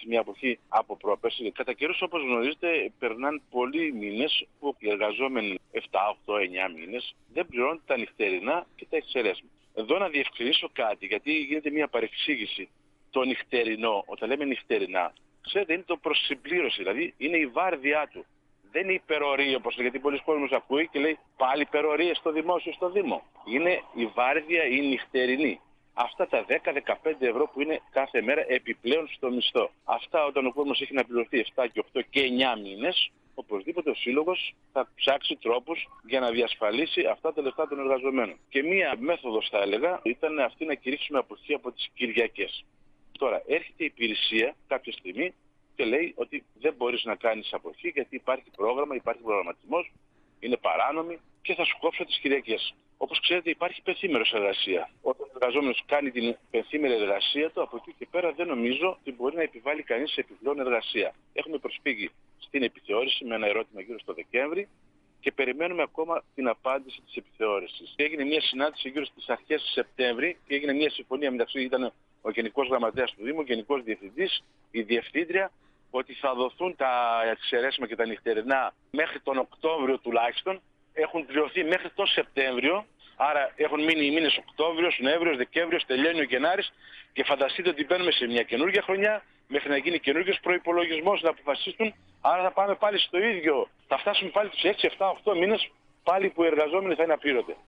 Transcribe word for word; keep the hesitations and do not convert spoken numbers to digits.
ζήτησε μια αποχή από πρόπερση. Κατά καιρούς, όπως γνωρίζετε, περνάνε πολλοί μήνες που οι εργαζόμενοι επτά, οκτώ, εννιά μήνες δεν πληρώνουν τα νυχτερινά και τα εξαιρέσματα. Εδώ να διευκρινίσω κάτι, γιατί γίνεται μια παρεξήγηση. Το νυχτερινό, όταν λέμε νυχτερινά, ξέρετε, είναι το προσυμπλήρωση, δηλαδή είναι η βάρδιά του. Δεν είναι υπερορία, όπως γιατί πολλοί κόσμος ακούει και λέει πάλι υπερορία στο δημόσιο, στο Δήμο. Είναι η βάρδια η νυχτερινή. Αυτά τα δέκα με δεκαπέντε ευρώ που είναι κάθε μέρα επιπλέον στο μισθό. Αυτά όταν ο κόσμος έχει να πληρωθεί επτά και οκτώ και εννιά μήνες, οπωσδήποτε ο Σύλλογος θα ψάξει τρόπους για να διασφαλίσει αυτά τα λεφτά των εργαζομένων. Και μία μέθοδος, θα έλεγα, ήταν αυτή να κηρύξουμε αποχή από τις Κυριακές. Τώρα έρχεται η υπηρεσία κάποια στιγμή και λέει ότι δεν μπορείς να κάνεις αποχή γιατί υπάρχει πρόγραμμα, υπάρχει προγραμματισμός, είναι παράνομη και θα σου κόψω τις Κυριακές. Όπως ξέρετε, υπάρχει πενθήμερος εργασία. Όταν ο εργαζόμενος κάνει την πενθήμερη εργασία του, από εκεί και πέρα δεν νομίζω ότι μπορεί να επιβάλλει κανείς επιπλέον εργασία. Έχουμε προσφύγει στην επιθεώρηση με ένα ερώτημα γύρω στο Δεκέμβρη και περιμένουμε ακόμα την απάντηση της επιθεώρησης. Έγινε μια συνάντηση γύρω στις αρχές Σεπτέμβρη και έγινε μια συμφωνία μεταξύ, ήταν ο Γενικός Γραμματέας του Δήμου, ο Γενικός Διευθυντής, η Διευθύντρια, ότι θα δοθούν τα εξαιρέσιμα και τα νυχτερινά μέχρι τον Οκτώβριο τουλάχιστον. Έχουν πληρωθεί μέχρι τον Σεπτέμβριο, άρα έχουν μείνει οι μήνες Οκτώβριος, Νοέμβριος, Δεκέμβριος, τελειώνει ο Γενάρης και φανταστείτε ότι μπαίνουμε σε μια καινούργια χρονιά μέχρι να γίνει καινούργιος προϋπολογισμός να αποφασίσουν, άρα θα πάμε πάλι στο ίδιο, θα φτάσουμε πάλι τους έξι, επτά, οκτώ μήνες πάλι που οι εργαζόμενοι θα είναι απλήρωτοι.